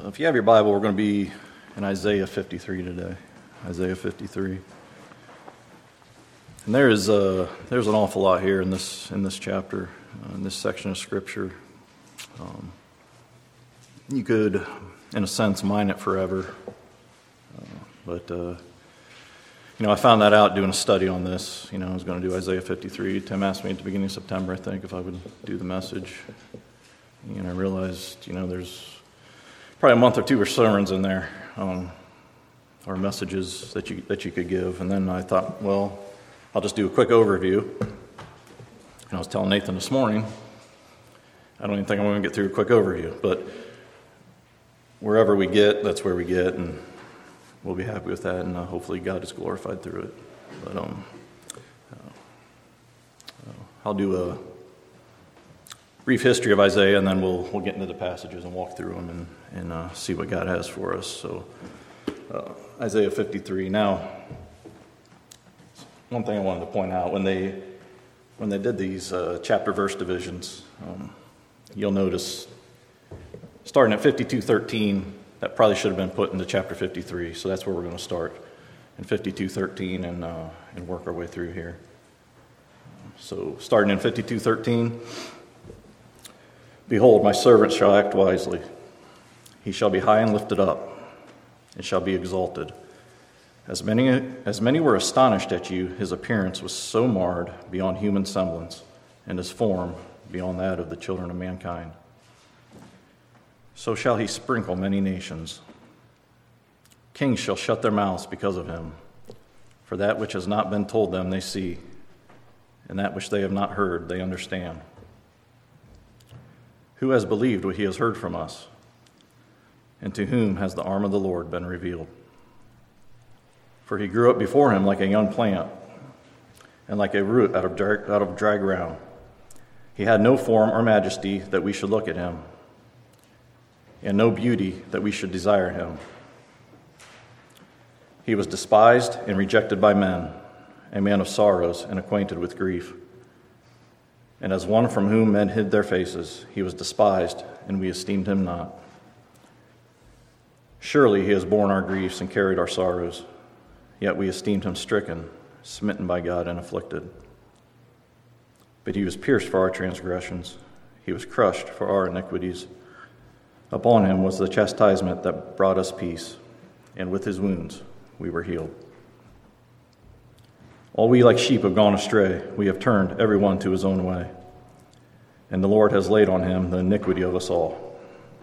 If you have your Bible, we're going to be in Isaiah 53 today. Isaiah 53. And there's an awful lot here in this chapter, in this section of Scripture. You could, in a sense, mine it forever. But I found that out doing a study on this. I was going to do Isaiah 53. Tim asked me at the beginning of September, I think, if I would do the message. And I realized, there's probably a month or two of sermons in there, or messages that you could give. And then I thought, well, I'll just do a quick overview. And I was telling Nathan this morning, I don't even think I'm going to get through a quick overview, but wherever we get, that's where we get, and we'll be happy with that, and hopefully God is glorified through it. But I'll do a brief history of Isaiah, and then we'll get into the passages and walk through them and see what God has for us. So Isaiah 53. Now, one thing I wanted to point out, when they did these chapter verse divisions, you'll notice starting at 52:13, that probably should have been put into chapter 53. So that's where we're going to start, in 52:13, and work our way through here. So starting in 52:13, behold, my servant shall act wisely. He shall be high and lifted up, and shall be exalted. As many were astonished at you, his appearance was so marred beyond human semblance, and his form beyond that of the children of mankind. So shall he sprinkle many nations. Kings shall shut their mouths because of him. For that which has not been told them they see, and that which they have not heard they understand. Who has believed what he has heard from us? And to whom has the arm of the Lord been revealed? For he grew up before him like a young plant, and like a root out of dry ground. He had no form or majesty that we should look at him, and no beauty that we should desire him. He was despised and rejected by men, a man of sorrows and acquainted with grief. And as one from whom men hid their faces, he was despised, and we esteemed him not. Surely he has borne our griefs and carried our sorrows, yet we esteemed him stricken, smitten by God, and afflicted. But he was pierced for our transgressions, he was crushed for our iniquities. Upon him was the chastisement that brought us peace, and with his wounds we were healed. All we like sheep have gone astray. We have turned every one to his own way. And the Lord has laid on him the iniquity of us all.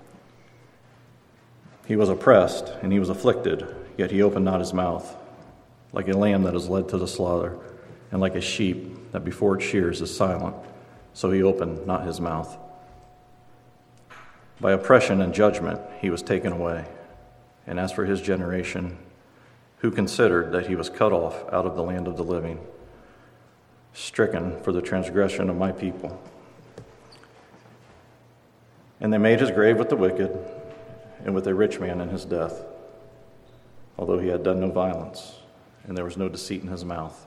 He was oppressed, and he was afflicted, yet he opened not his mouth. Like a lamb that is led to the slaughter, and like a sheep that before it shears is silent, so he opened not his mouth. By oppression and judgment he was taken away. And as for his generation, who considered that he was cut off out of the land of the living, stricken for the transgression of my people. And they made his grave with the wicked, and with a rich man in his death, although he had done no violence, and there was no deceit in his mouth.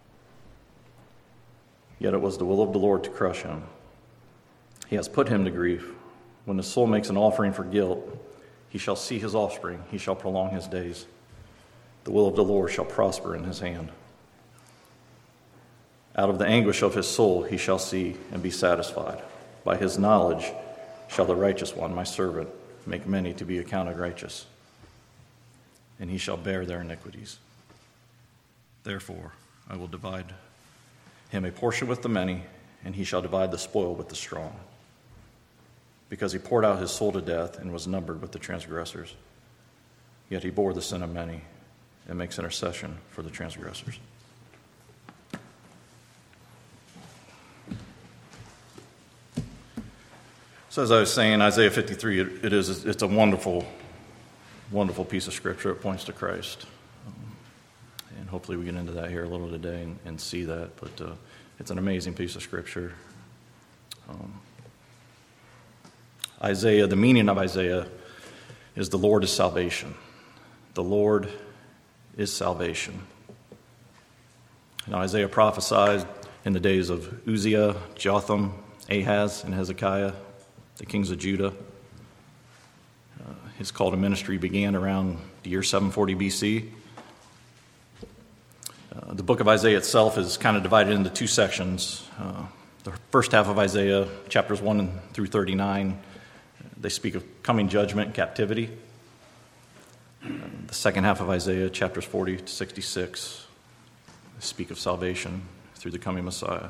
Yet it was the will of the Lord to crush him. He has put him to grief. When the soul makes an offering for guilt, he shall see his offspring, he shall prolong his days. The will of the Lord shall prosper in his hand. Out of the anguish of his soul he shall see and be satisfied. By his knowledge shall the righteous one, my servant, make many to be accounted righteous, and he shall bear their iniquities. Therefore I will divide him a portion with the many, and he shall divide the spoil with the strong. Because he poured out his soul to death and was numbered with the transgressors. Yet he bore the sin of many and makes intercession for the transgressors. So as I was saying, Isaiah 53, it's a wonderful, wonderful piece of Scripture. It points to Christ. And hopefully we get into that here a little today and see that. But it's an amazing piece of Scripture. Isaiah, the meaning of Isaiah is the Lord is salvation. The Lord is salvation. Now Isaiah prophesied in the days of Uzziah, Jotham, Ahaz, and Hezekiah, the kings of Judah. his call to ministry began around the year 740 BC. The book of Isaiah itself is kind of divided into two sections. The first half of Isaiah, chapters 1 through 39, they speak of coming judgment and captivity. The second half of Isaiah, chapters 40 to 66, speak of salvation through the coming Messiah.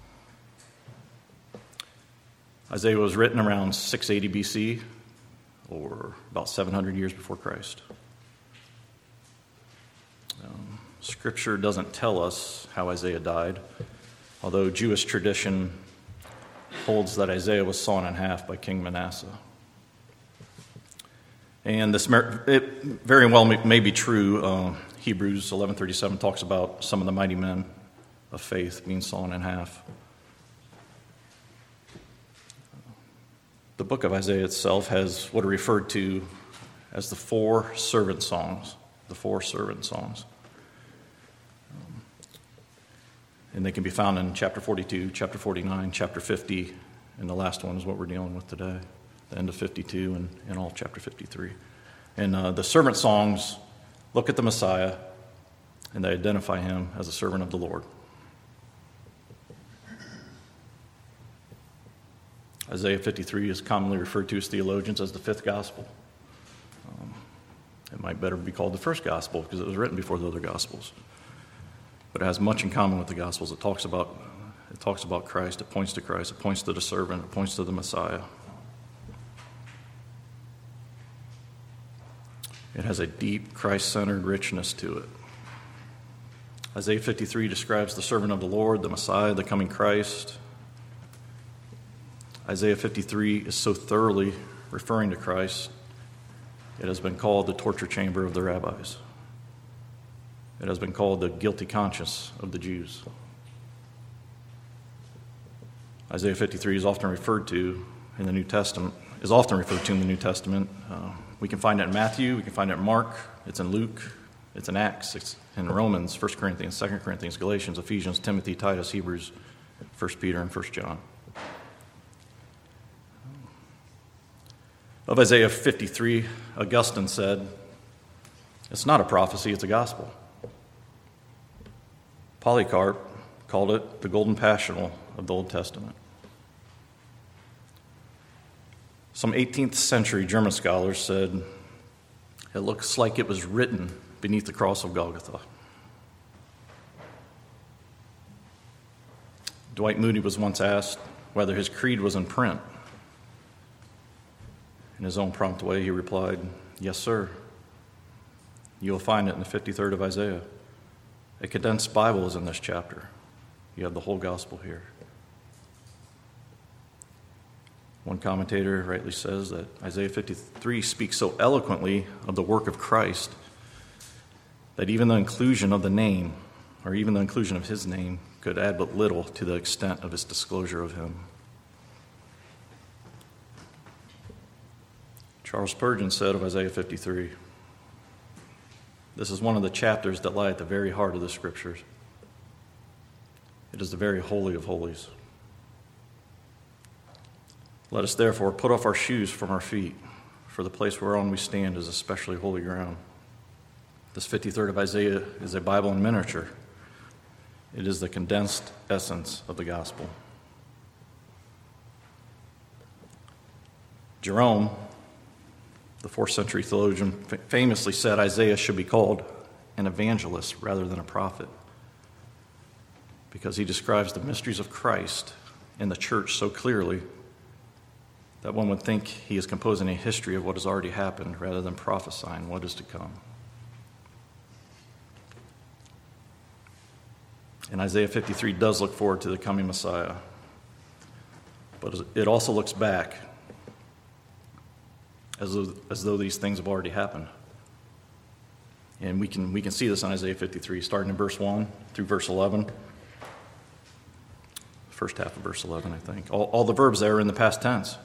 Isaiah was written around 680 BC, or about 700 years before Christ. Scripture doesn't tell us how Isaiah died, although Jewish tradition holds that Isaiah was sawn in half by King Manasseh. And this it very well may be true. Hebrews 11:37 talks about some of the mighty men of faith being sawn in half. The book of Isaiah itself has what are referred to as the four servant songs. The four servant songs. And they can be found in chapter 42, chapter 49, chapter 50, and the last one is what we're dealing with today, the end of 52 and all of chapter 53. And the servant songs look at the Messiah, and they identify him as a servant of the Lord. Isaiah 53 is commonly referred to as theologians as the fifth gospel. It might better be called the first gospel because it was written before the other gospels. But it has much in common with the Gospels. It talks about Christ. It points to Christ. It points to the servant. It points to the Messiah. It has a deep Christ-centered richness to it. Isaiah 53 describes the servant of the Lord, the Messiah, the coming Christ. Isaiah 53 is so thoroughly referring to Christ, it has been called the torture chamber of the rabbis. It has been called the guilty conscience of the Jews. Isaiah 53 is often referred to in the New Testament. We can find it in Matthew. We can find it in Mark. It's in Luke. It's in Acts. It's in Romans, 1 Corinthians, 2 Corinthians, Galatians, Ephesians, Timothy, Titus, Hebrews, 1 Peter, and 1 John. Of Isaiah 53, Augustine said, "It's not a prophecy, it's a gospel." Polycarp called it the golden passional of the Old Testament. Some 18th century German scholars said it looks like it was written beneath the cross of Golgotha. Dwight Moody was once asked whether his creed was in print. In his own prompt way, he replied, "Yes, sir. You will find it in the 53rd of Isaiah. A condensed Bible is in this chapter. You have the whole gospel here." One commentator rightly says that Isaiah 53 speaks so eloquently of the work of Christ that even the inclusion of the name, or even the inclusion of his name, could add but little to the extent of its disclosure of him. Charles Spurgeon said of Isaiah 53, "This is one of the chapters that lie at the very heart of the Scriptures. It is the very holy of holies. Let us therefore put off our shoes from our feet, for the place whereon we stand is especially holy ground." This 53rd of Isaiah is a Bible in miniature. It is the condensed essence of the gospel. Jerome, the 4th century theologian, famously said Isaiah should be called an evangelist rather than a prophet because he describes the mysteries of Christ in the church so clearly that one would think he is composing a history of what has already happened rather than prophesying what is to come. And Isaiah 53 does look forward to the coming Messiah, but it also looks back as though these things have already happened. And we can see this in Isaiah 53, starting in verse 1 through verse 11. First half of verse 11, I think. All the verbs there are in the past tense.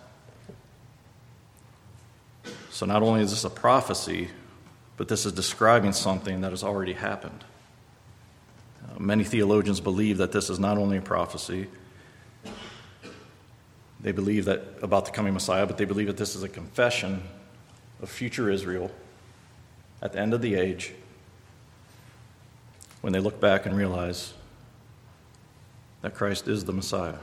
So not only is this a prophecy, but this is describing something that has already happened. Many theologians believe that this is not only a prophecy, they believe that about the coming Messiah, but they believe that this is a confession of future Israel at the end of the age when they look back and realize that Christ is the Messiah.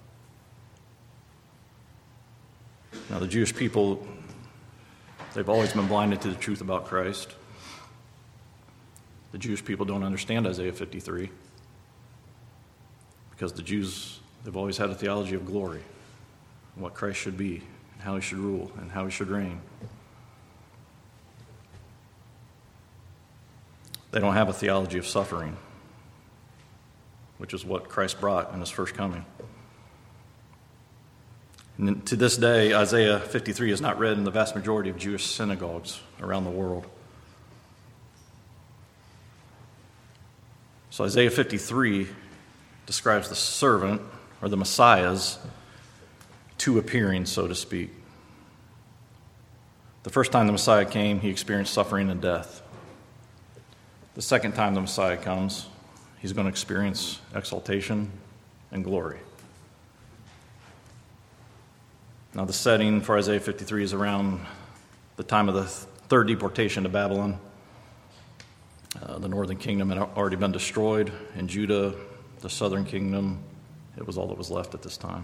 Now, the Jewish people, they've always been blinded to the truth about Christ. The Jewish people don't understand Isaiah 53 because the Jews, they've always had a theology of glory, and what Christ should be, and how he should rule, and how he should reign. They don't have a theology of suffering, which is what Christ brought in his first coming. And to this day, Isaiah 53 is not read in the vast majority of Jewish synagogues around the world. So Isaiah 53 describes the servant, or the Messiah's, two appearing, so to speak. The first time the Messiah came, he experienced suffering and death. The second time the Messiah comes, he's going to experience exaltation and glory. Now, the setting for Isaiah 53 is around the time of the third deportation to Babylon. The northern kingdom had already been destroyed, and Judah, the southern kingdom, it was all that was left at this time.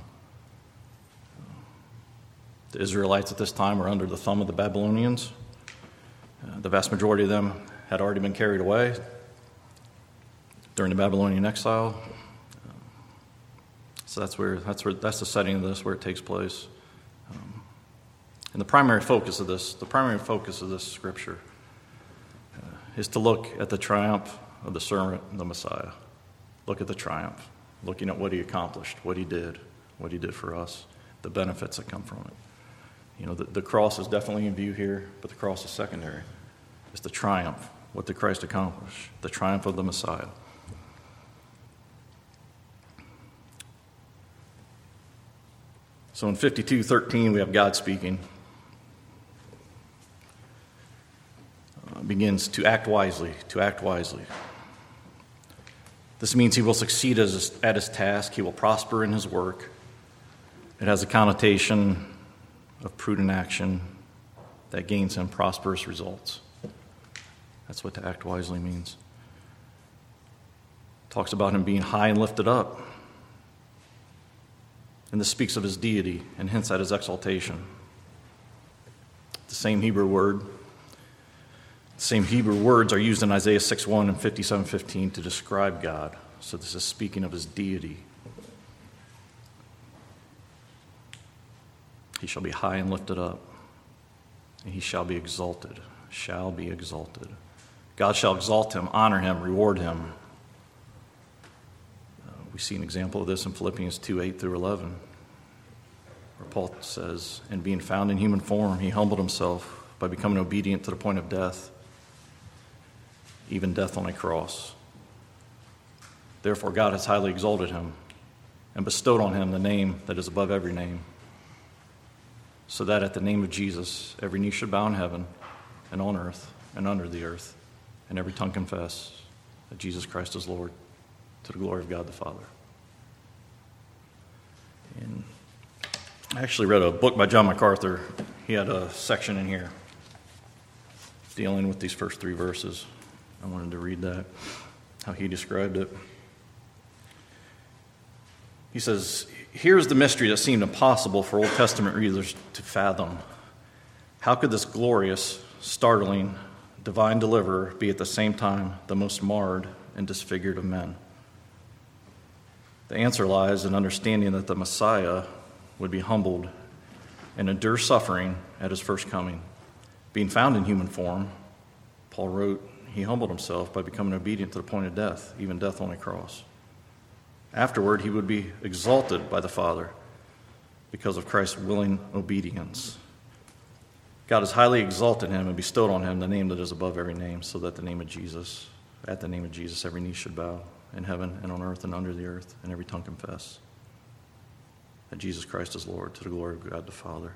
The Israelites at this time were under the thumb of the Babylonians. The vast majority of them had already been carried away during the Babylonian exile. So that's the setting of this, where it takes place. And the primary focus of this scripture is to look at the triumph of the servant, the Messiah. Look at the triumph, looking at what he accomplished, what he did for us, the benefits that come from it. You know, the cross is definitely in view here, but the cross is secondary. It's the triumph, what did Christ accomplish, the triumph of the Messiah. So in 52:13, we have God speaking. Begins to act wisely, This means he will succeed at his task. He will prosper in his work. It has a connotation of prudent action that gains him prosperous results. That's what to act wisely means. It talks about him being high and lifted up. And this speaks of his deity and hints at his exaltation. The same Hebrew words are used in Isaiah 6:1 and 57:15 to describe God. So this is speaking of his deity. He shall be high and lifted up, and he shall be exalted. God shall exalt him, honor him, reward him. We see an example of this in Philippians 2:8-11, where Paul says, "And being found in human form, he humbled himself by becoming obedient to the point of death, even death on a cross. Therefore God has highly exalted him and bestowed on him the name that is above every name, so that at the name of Jesus every knee should bow in heaven and on earth and under the earth, and every tongue confess that Jesus Christ is Lord, to the glory of God the Father." And I actually read a book by John MacArthur. He had a section in here dealing with these first three verses. I wanted to read that, how he described it. He says, "Here's the mystery that seemed impossible for Old Testament readers to fathom. How could this glorious, startling, divine deliverer be at the same time the most marred and disfigured of men? The answer lies in understanding that the Messiah would be humbled and endure suffering at his first coming. Being found in human form," Paul wrote, "he humbled himself by becoming obedient to the point of death, even death on a cross. Afterward, he would be exalted by the Father because of Christ's willing obedience. God has highly exalted him and bestowed on him the name that is above every name, so that at the name of Jesus, every knee should bow in heaven and on earth and under the earth, and every tongue confess that Jesus Christ is Lord, to the glory of God the Father."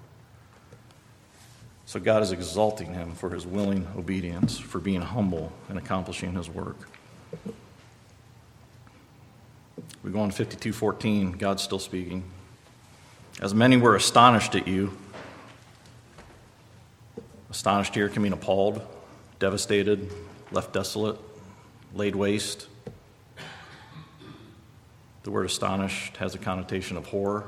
So God is exalting him for his willing obedience, for being humble and accomplishing his work. We go on to 52:14, God's still speaking. "As many were astonished at you, Astonished here can mean appalled, devastated, left desolate, laid waste. The word astonished has a connotation of horror.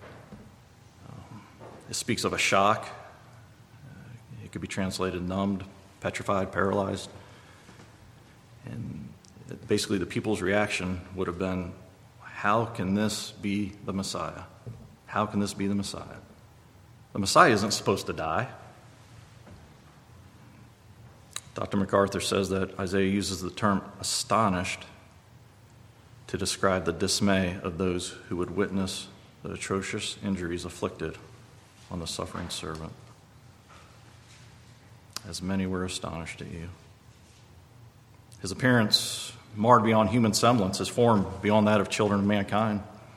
It speaks of a shock. It could be translated numbed, petrified, paralyzed. And basically the people's reaction would have been, how can this be the Messiah? How can this be the Messiah? The Messiah isn't supposed to die. Dr. MacArthur says that Isaiah uses the term astonished to describe the dismay of those who would witness the atrocious injuries inflicted on the suffering servant. As many were astonished at you. His appearance marred beyond human semblance, his form beyond that of children of mankind.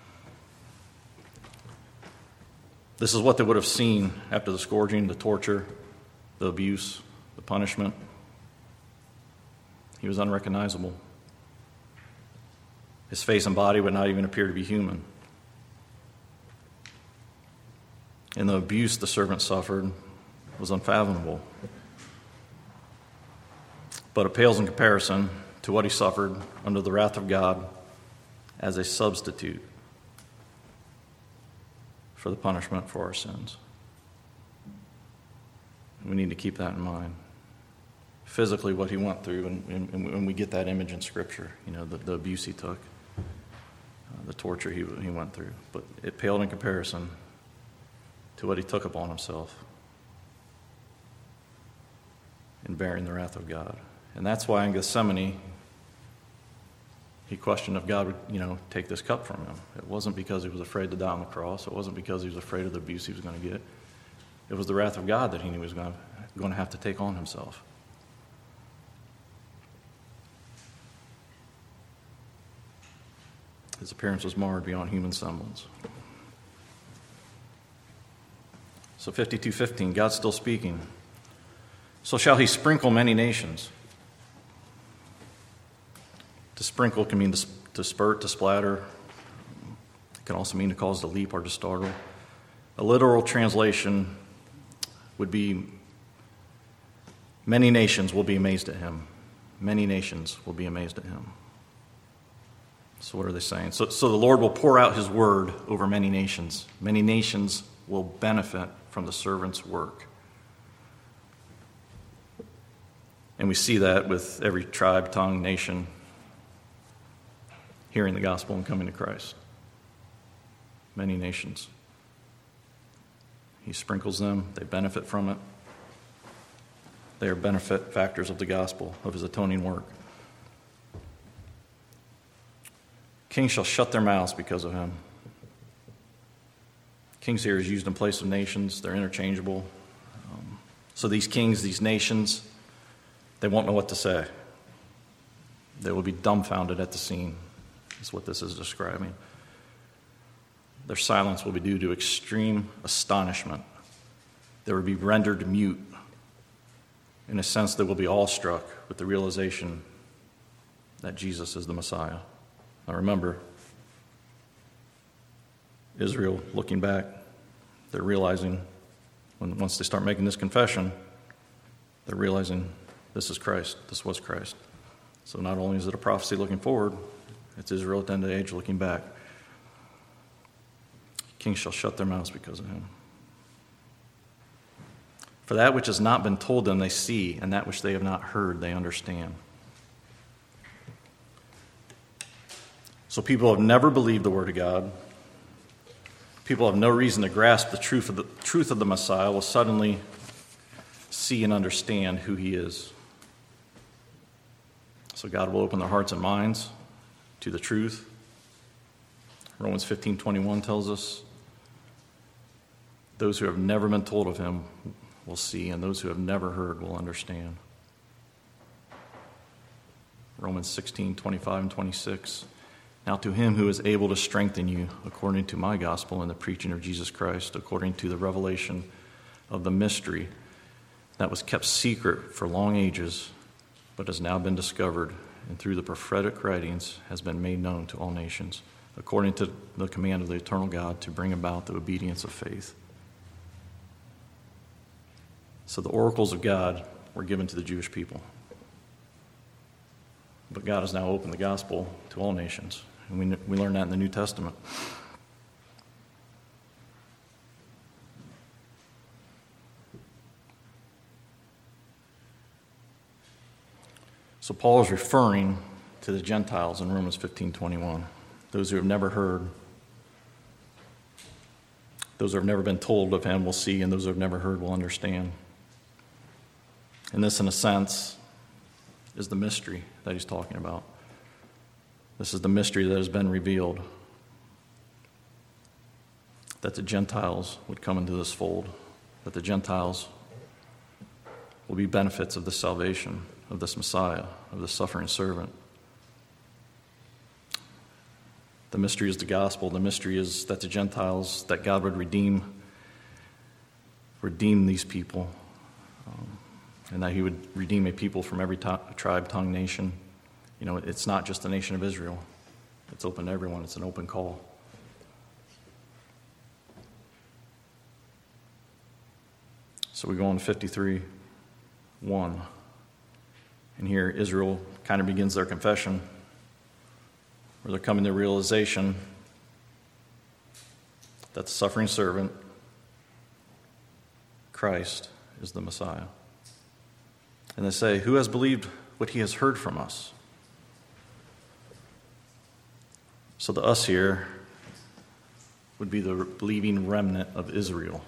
This is what they would have seen after the scourging, the torture, the abuse, the punishment. He was unrecognizable. His face and body would not even appear to be human. And the abuse the servant suffered was unfathomable. But it pales in comparison to what he suffered under the wrath of God as a substitute for the punishment for our sins. We need to keep that in mind. Physically, what he went through, and we get that image in Scripture, the abuse he took, the torture he went through. But it paled in comparison to what he took upon himself in bearing the wrath of God. And that's why in Gethsemane, he questioned if God would, take this cup from him. It wasn't because he was afraid to die on the cross. It wasn't because he was afraid of the abuse he was going to get. It was the wrath of God that he knew he was going to have to take on himself. His appearance was marred beyond human semblance. So 52:15, God's still speaking. So shall he sprinkle many nations. To sprinkle can mean to spurt, to splatter. It can also mean to cause to leap or to startle. A literal translation would be, many nations will be amazed at him. Many nations will be amazed at him. So what are they saying? So the Lord will pour out his word over many nations. Many nations will benefit from the servant's work. And we see that with every tribe, tongue, nation hearing the gospel and coming to Christ. Many nations. He sprinkles them. They benefit from it. They are benefit factors of the gospel, of his atoning work. Kings shall shut their mouths because of him. Kings here is used in place of nations. They're interchangeable. So these kings, these nations, they won't know what to say. They will be dumbfounded at the scene, is what this is describing. Their silence will be due to extreme astonishment. They will be rendered mute. In a sense, they will be awestruck with the realization that Jesus is the Messiah. Now remember, Israel, looking back, they're realizing, once they start making this confession, they're realizing this is Christ, this was Christ. So not only is it a prophecy looking forward, it's Israel at the end of the age looking back. Kings shall shut their mouths because of him. For that which has not been told them they see, and that which they have not heard they understand. So people have never believed the word of God. People have no reason to grasp the truth of the Messiah will suddenly see and understand who he is. So God will open their hearts and minds to the truth. Romans 15:21 tells us, those who have never been told of him will see, and those who have never heard will understand. Romans 16:25 and 26. Now to him who is able to strengthen you according to my gospel and the preaching of Jesus Christ, according to the revelation of the mystery that was kept secret for long ages, but has now been discovered, and through the prophetic writings has been made known to all nations, according to the command of the eternal God, to bring about the obedience of faith. So the oracles of God were given to the Jewish people. But God has now opened the gospel to all nations. And we learn that in the New Testament. So Paul is referring to the Gentiles in Romans 15:21, those who have never heard, those who have never been told of him will see, and those who have never heard will understand. And this, in a sense, is the mystery that he's talking about. This is the mystery that has been revealed, that the Gentiles would come into this fold, that the Gentiles will be benefits of this salvation, of this Messiah, of this suffering servant. The mystery is the gospel. The mystery is that the Gentiles, that God would redeem these people, and that he would redeem a people from every tribe, tongue, nation. You know, it's not just the nation of Israel. It's open to everyone. It's an open call. So we go on to 53:1. And here Israel kind of begins their confession, where they're coming to the realization that the suffering servant, Christ, is the Messiah. And they say, "Who has believed what he has heard from us?" So the us here would be the believing remnant of Israel.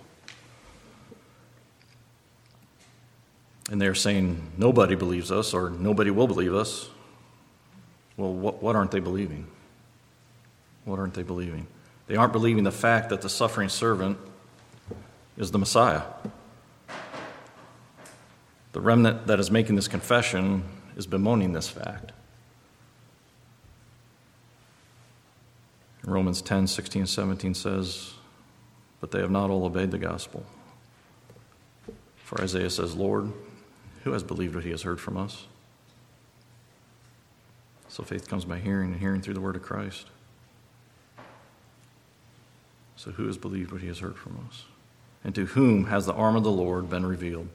And they're saying, nobody believes us, or nobody will believe us. Well, what aren't they believing? What aren't they believing? They aren't believing the fact that the suffering servant is the Messiah. The remnant that is making this confession is bemoaning this fact. Romans 10:16-17 says, "But they have not all obeyed the gospel. For Isaiah says, 'Lord, who has believed what he has heard from us?' So faith comes by hearing, and hearing through the word of Christ. So who has believed what he has heard from us? And to whom has the arm of the Lord been revealed?"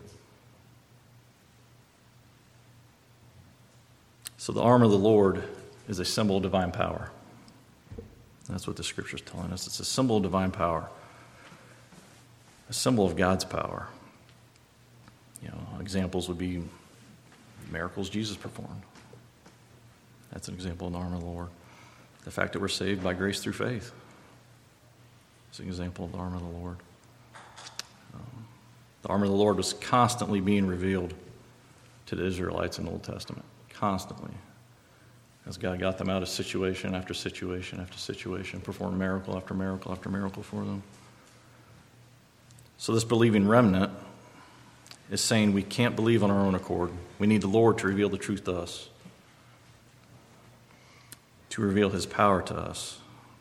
So the arm of the Lord is a symbol of divine power. That's what the Scripture is telling us. It's a symbol of divine power, a symbol of God's power. You know, examples would be miracles Jesus performed. That's an example of the arm of the Lord. The fact that we're saved by grace through faith is an example of the arm of the Lord. The arm of the Lord was constantly being revealed to the Israelites in the Old Testament. Constantly. As God got them out of situation after situation after situation, performed miracle after miracle after miracle for them. So this believing remnant is saying we can't believe on our own accord. We need the Lord to reveal the truth to us, to reveal his power to us.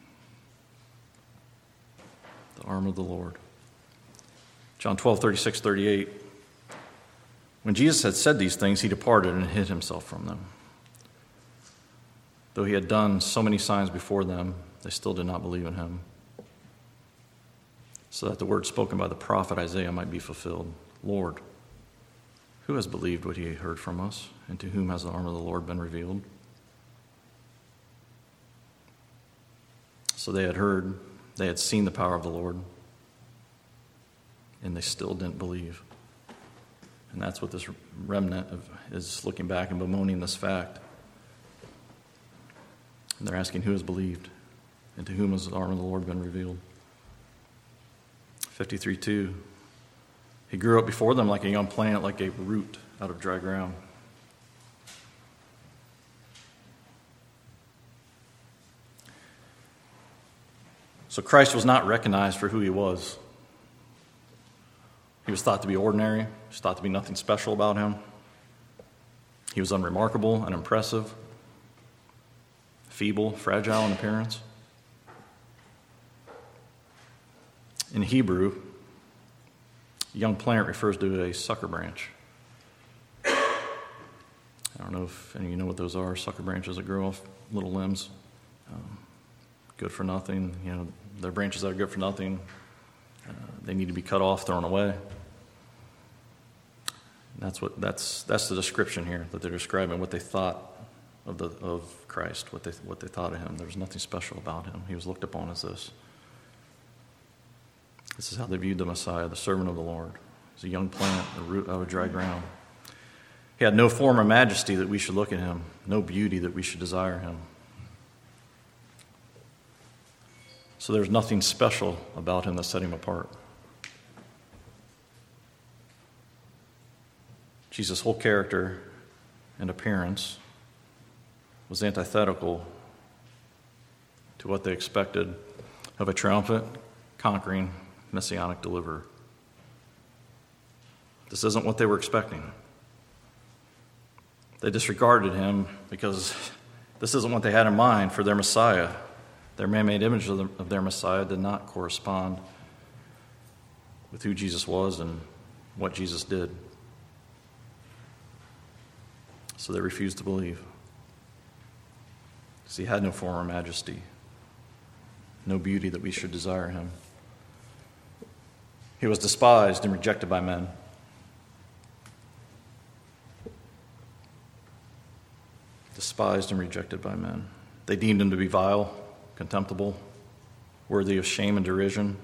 The arm of the Lord. John 12:36-38. When Jesus had said these things, he departed and hid himself from them. Though he had done so many signs before them, they still did not believe in him, so that the word spoken by the prophet Isaiah might be fulfilled. "Lord, who has believed what he heard from us, and to whom has the arm of the Lord been revealed?" So they had heard, they had seen the power of the Lord, and they still didn't believe. And that's what this remnant is looking back and bemoaning this fact. And they're asking, who has believed? And to whom has the arm of the Lord been revealed? 53:2. He grew up before them like a young plant, like a root out of dry ground. So Christ was not recognized for who he was. He was thought to be ordinary. He was thought to be nothing special about him. He was unremarkable, unimpressive, feeble, fragile in appearance. In Hebrew, a young plant refers to a sucker branch. I don't know if any of you know what those are. Sucker branches that grow off little limbs. Good for nothing. You know, they're branches that are good for nothing. They need to be cut off, thrown away. That's the description here that they're describing what they thought of Christ, what they thought of him. There was nothing special about him. He was looked upon as this. This is how they viewed the Messiah, the servant of the Lord. He's a young plant, a root out of dry ground. He had no form or majesty that we should look at him, no beauty that we should desire him. So there's nothing special about him that set him apart. Jesus' whole character and appearance was antithetical to what they expected of a triumphant, conquering, messianic deliverer. This isn't what they were expecting. They disregarded him because this isn't what they had in mind for their Messiah. Their man-made image of their Messiah did not correspond with who Jesus was and what Jesus did. So they refused to believe. Because he had no form or majesty, no beauty that we should desire him. He was despised and rejected by men. Despised and rejected by men. They deemed him to be vile, contemptible, worthy of shame and derision.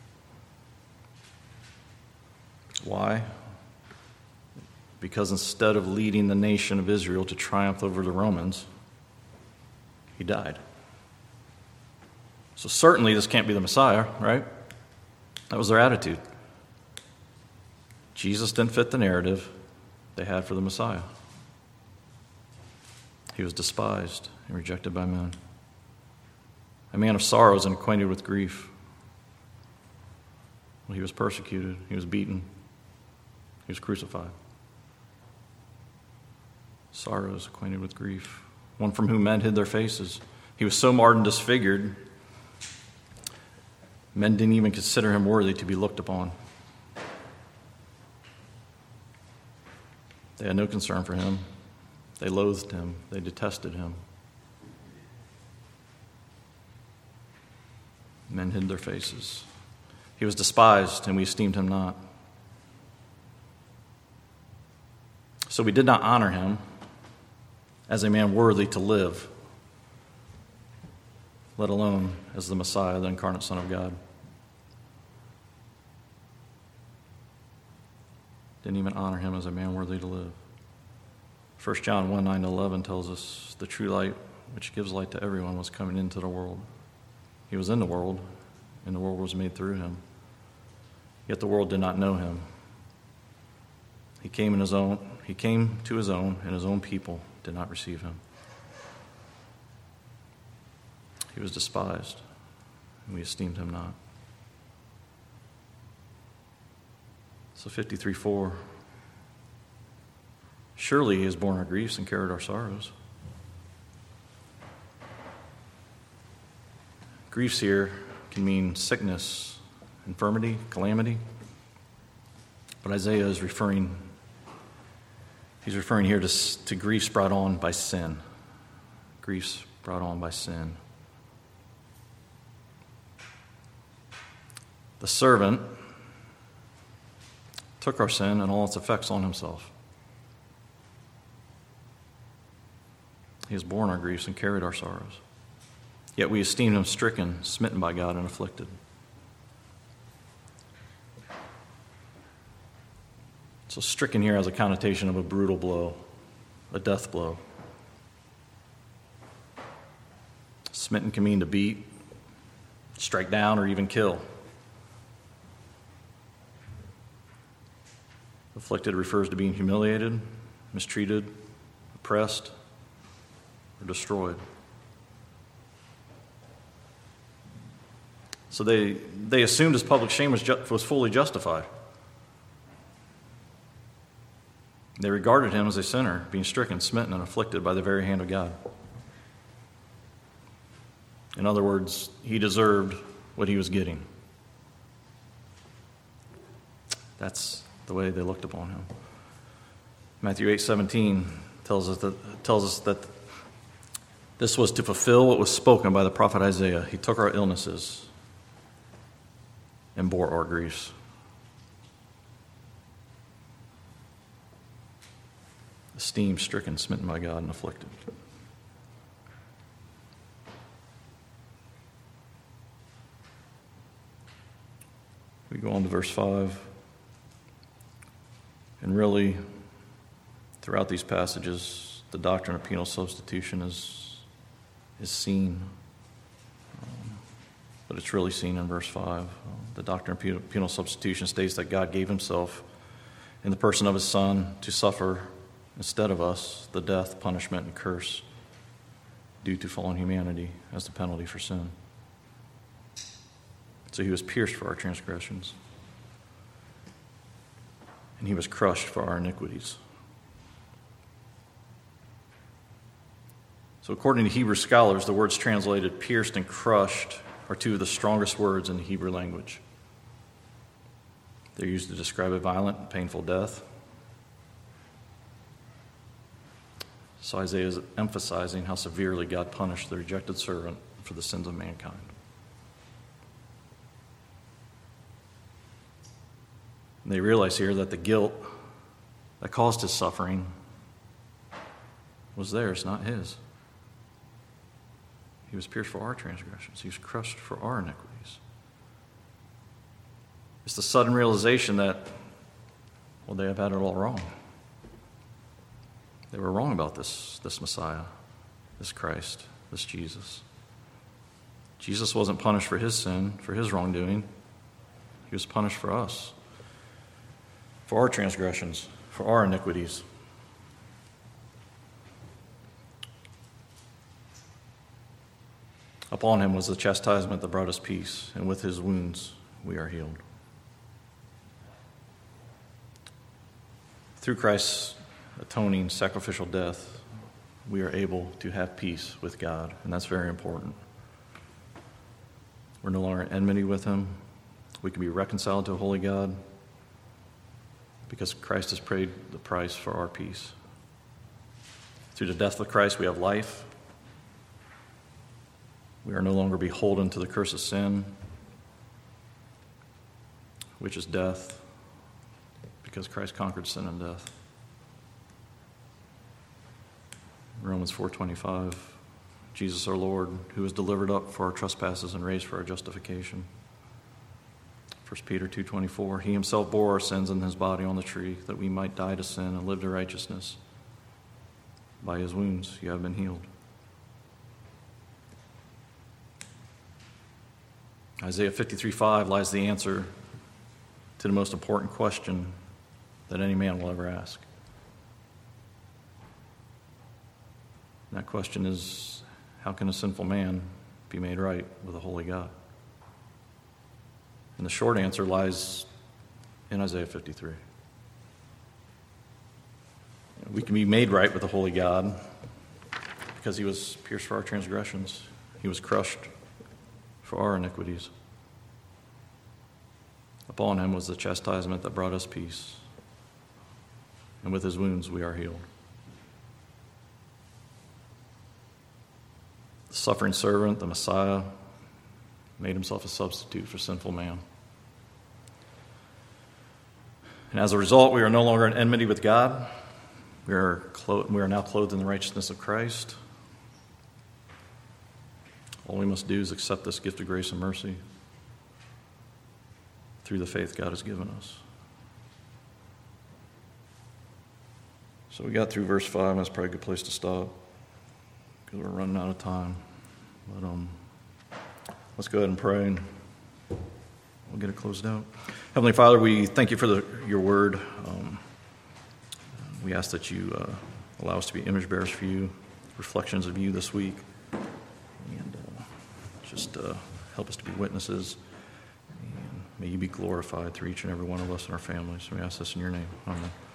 Why? Because instead of leading the nation of Israel to triumph over the Romans, he died. So certainly this can't be the Messiah, right? That was their attitude. Jesus didn't fit the narrative they had for the Messiah. He was despised and rejected by men. A man of sorrows and acquainted with grief. Well, he was persecuted. He was beaten. He was crucified. Sorrows, acquainted with grief. One from whom men hid their faces. He was so marred and disfigured, men didn't even consider him worthy to be looked upon. They had no concern for him. They loathed him. They detested him. Men hid their faces. He was despised, and we esteemed him not. So we did not honor him as a man worthy to live, let alone as the Messiah, the incarnate Son of God. Didn't even honor him as a man worthy to live. 1 John 1:9-11 tells us the true light, which gives light to everyone, was coming into the world. He was in the world, and the world was made through him. Yet the world did not know him. He came to his own, and his own people did not receive him. He was despised, and we esteemed him not. So 53:4. Surely he has borne our griefs and carried our sorrows. Griefs here can mean sickness, infirmity, calamity. But Isaiah is referring here to griefs brought on by sin. Griefs brought on by sin. The servant took our sin and all its effects on himself. He has borne our griefs and carried our sorrows. Yet we esteemed him stricken, smitten by God, and afflicted. So stricken here has a connotation of a brutal blow, a death blow. Smitten can mean to beat, strike down, or even kill. Afflicted refers to being humiliated, mistreated, oppressed, or destroyed. So they assumed his public shame was fully justified. They regarded him as a sinner, being stricken, smitten, and afflicted by the very hand of God. In other words, he deserved what he was getting. That's the way they looked upon him. Matthew 8:17 tells us that this was to fulfill what was spoken by the prophet Isaiah. He took our illnesses and bore our griefs. esteemed, stricken, smitten by God, and afflicted. We go on to verse 5. And really, throughout these passages, the doctrine of penal substitution is seen. But it's really seen in verse 5. The doctrine of penal substitution states that God gave himself in the person of his Son to suffer instead of us the death, punishment, and curse due to fallen humanity as the penalty for sin. So he was pierced for our transgressions, and he was crushed for our iniquities. So according to Hebrew scholars, the words translated pierced and crushed are two of the strongest words in the Hebrew language. They're used to describe a violent and painful death. So Isaiah is emphasizing how severely God punished the rejected servant for the sins of mankind. And they realize here that the guilt that caused his suffering was theirs, not his. He was pierced for our transgressions. He was crushed for our iniquities. It's the sudden realization that, well, they have had it all wrong. They were wrong about this Messiah, this Christ, this Jesus. Jesus wasn't punished for his sin, for his wrongdoing. He was punished for us, for our transgressions, for our iniquities. Upon him was the chastisement that brought us peace, and with his wounds we are healed. Through Christ's atoning sacrificial death, we are able to have peace with God, and that's very important. We're no longer in enmity with him. We can be reconciled to a holy God because Christ has paid the price for our peace. Through the death of Christ, we have life. We are no longer beholden to the curse of sin, which is death, because Christ conquered sin and death. Romans 4:25, Jesus our Lord, who was delivered up for our trespasses and raised for our justification. 1 Peter 2:24, he himself bore our sins in his body on the tree, that we might die to sin and live to righteousness. By his wounds you have been healed. Isaiah 53:5 lies the answer to the most important question that any man will ever ask. And that question is, how can a sinful man be made right with a holy God? And the short answer lies in Isaiah 53. We can be made right with a holy God because he was pierced for our transgressions. He was crushed for our iniquities. Upon him was the chastisement that brought us peace, and with his wounds we are healed. The suffering servant, the Messiah, made himself a substitute for sinful man. And as a result, we are no longer in enmity with God. We are now clothed in the righteousness of Christ. All we must do is accept this gift of grace and mercy through the faith God has given us. So we got through verse 5, and that's probably a good place to stop because we're running out of time. But let's go ahead and pray, and we'll get it closed out. Heavenly Father, we thank you for your word. We ask that you allow us to be image bearers for you, reflections of you this week, and just help us to be witnesses. And may you be glorified through each and every one of us and our families. We ask this in your name. Amen.